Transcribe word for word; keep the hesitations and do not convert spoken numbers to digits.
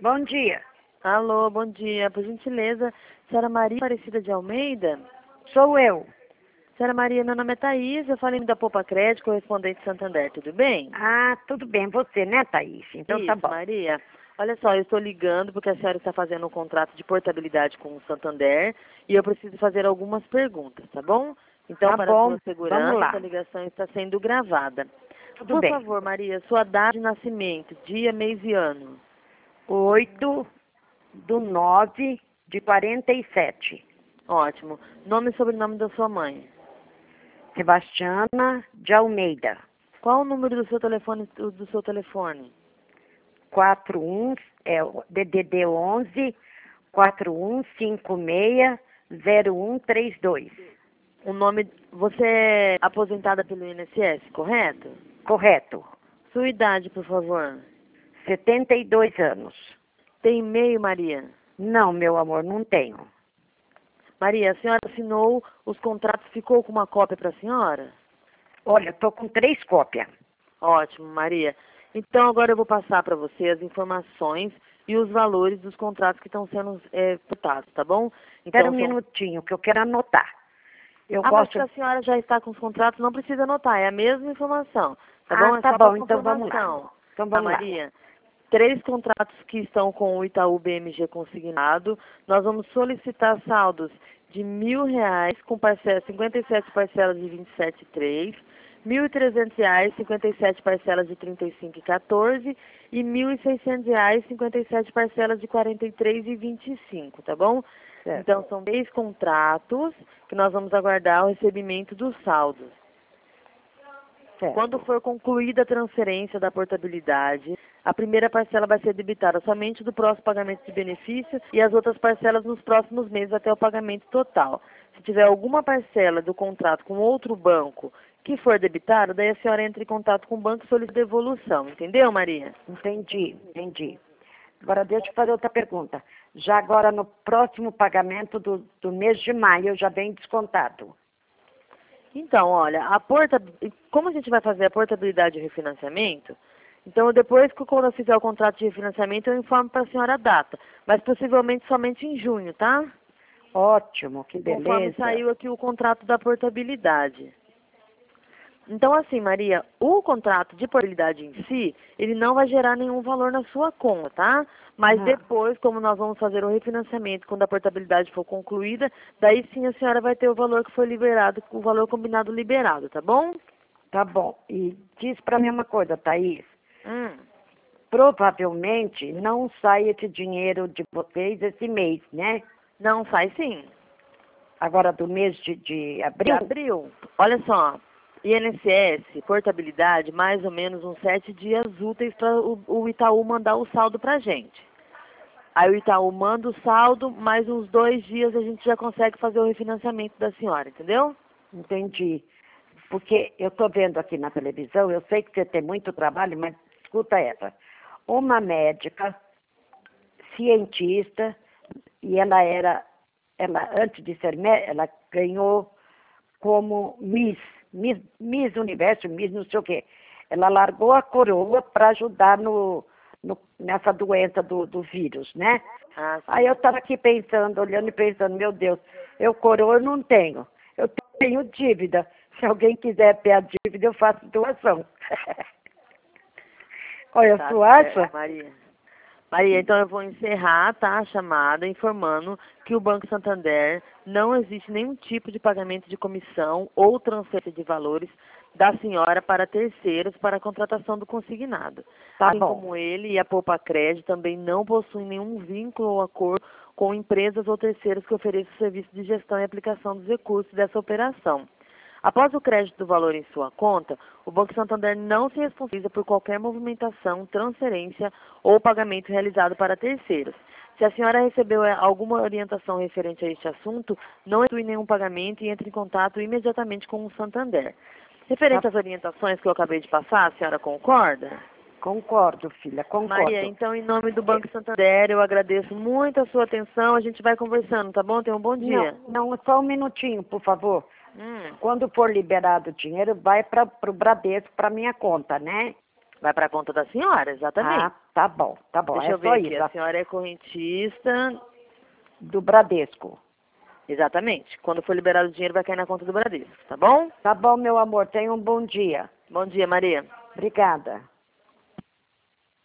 Bom dia. Alô, bom dia. Por gentileza, senhora Maria Aparecida de Almeida? Sou eu. Senhora Maria, meu nome é Thaís, eu falo da Poupa Crédito, correspondente Santander, tudo bem? Ah, tudo bem. Você, né, Thaís? Então Isso, tá bom. Maria. Olha só, eu estou ligando porque a senhora está fazendo um contrato de portabilidade com o Santander e eu preciso fazer algumas perguntas, tá bom? Então, Tá para a bom. sua Vamos segurança, lá. essa ligação está sendo gravada. Tudo Por bem. favor, Maria, sua data de nascimento, dia, mês e ano. Oito do nove de quarenta e sete. Ótimo. Nome e sobrenome da sua mãe. Sebastiana de Almeida. Qual o número do seu telefone, do seu telefone? Quatro um é o D D D onze quatro um cinco seis zero um três dois. O nome, você é aposentada pelo I N S S, correto? Correto. Sua idade, por favor. Setenta e dois anos. Tem e-mail, Maria? Não, meu amor, não tenho. Maria, a senhora assinou os contratos, ficou com uma cópia para a senhora? Olha, eu tô com três cópias. Ótimo, Maria. Então, agora eu vou passar para você as informações e os valores dos contratos que estão sendo é, votados, tá bom? Espera Então, um são... minutinho, que eu quero anotar. Eu Ah, mas gosto... se a senhora já está com os contratos, não precisa anotar, é a mesma informação, tá Ah, bom? É tá só bom, para então vamos lá. confirmação. Então Tá, vamos lá. Maria? Três contratos que estão com o Itaú B M G consignado. Nós vamos solicitar saldos de mil reais com parcelas, cinquenta e sete parcelas de vinte e sete e três, mil e trezentos reais, cinquenta e sete parcelas de trinta e cinco e quatorze e mil e seiscentos reais, cinquenta e sete parcelas de quarenta e três e vinte e cinco, tá bom? Certo. Então são três contratos que nós vamos aguardar o recebimento dos saldos. Certo. Quando for concluída a transferência da portabilidade, a primeira parcela vai ser debitada somente do próximo pagamento de benefício e as outras parcelas nos próximos meses até o pagamento total. Se tiver alguma parcela do contrato com outro banco que for debitada, daí a senhora entra em contato com o banco e solicita devolução. Entendeu, Maria? Entendi, entendi. Agora deixa eu fazer outra pergunta. Já agora no próximo pagamento do, do mês de maio já vem descontado. Então, olha, a porta, como a gente vai fazer a portabilidade e refinanciamento, então depois que quando eu fizer o contrato de refinanciamento, eu informo para a senhora a data, mas possivelmente somente em junho, tá? Ótimo, que Conforme beleza. saiu aqui o contrato da portabilidade. Então, assim, Maria, o contrato de portabilidade em si, ele não vai gerar nenhum valor na sua conta, tá? Mas Ah. depois, como nós vamos fazer o refinanciamento, quando a portabilidade for concluída, daí sim a senhora vai ter o valor que foi liberado, o valor combinado liberado, tá bom? Tá bom. E diz pra mim uma coisa, Thaís. Hum. Provavelmente não sai esse dinheiro de vocês esse mês, né? Não, sai sim. Agora do mês de, de De abril? abril. Olha só, I N S S, portabilidade, mais ou menos uns sete dias úteis para o, o Itaú mandar o saldo pra gente. Aí o Itaú manda o saldo, mais uns dois dias a gente já consegue fazer o refinanciamento da senhora, entendeu? Entendi. Porque eu estou vendo aqui na televisão, eu sei que você tem muito trabalho, mas escuta essa. Uma médica, cientista, e ela era, ela antes de ser médica, ela ganhou como Miss, Miss, Miss Universo, Miss não sei o quê. Ela largou a coroa para ajudar no, no, nessa doença do, do vírus, né? Ah, sim. Aí eu estava aqui pensando, olhando e pensando, meu Deus, eu coroa eu não tenho, eu tenho dívida. Se alguém quiser ter a dívida, eu faço doação. Olha, Tá tu acha? certo, Maria. Maria, então eu vou encerrar, tá, a chamada informando que o Banco Santander não existe nenhum tipo de pagamento de comissão ou transferência de valores da senhora para terceiros para a contratação do consignado. Tá assim bom. como ele e a Poupa Crédito também não possuem nenhum vínculo ou acordo com empresas ou terceiros que ofereçam serviço de gestão e aplicação dos recursos dessa operação. Após o crédito do valor em sua conta, o Banco Santander não se responsabiliza por qualquer movimentação, transferência ou pagamento realizado para terceiros. Se a senhora recebeu alguma orientação referente a este assunto, não efetue nenhum pagamento e entre em contato imediatamente com o Santander. Referente Tá. às orientações que eu acabei de passar, a senhora concorda? Concordo, filha, concordo. Maria, então, em nome do Banco Santander, eu agradeço muito a sua atenção. A gente vai conversando, tá bom? Tenha um bom dia. Não, não, só um minutinho, por favor. Hum. Quando for liberado o dinheiro, vai para o Bradesco, para minha conta, né? Vai para a conta da senhora, exatamente. Ah, tá bom, tá bom. Deixa é eu ver só aqui, isso. a senhora é correntista. Do Bradesco. Exatamente. Quando for liberado o dinheiro, vai cair na conta do Bradesco, tá bom? Tá bom, meu amor. Tenha um bom dia. Bom dia, Maria. Obrigada.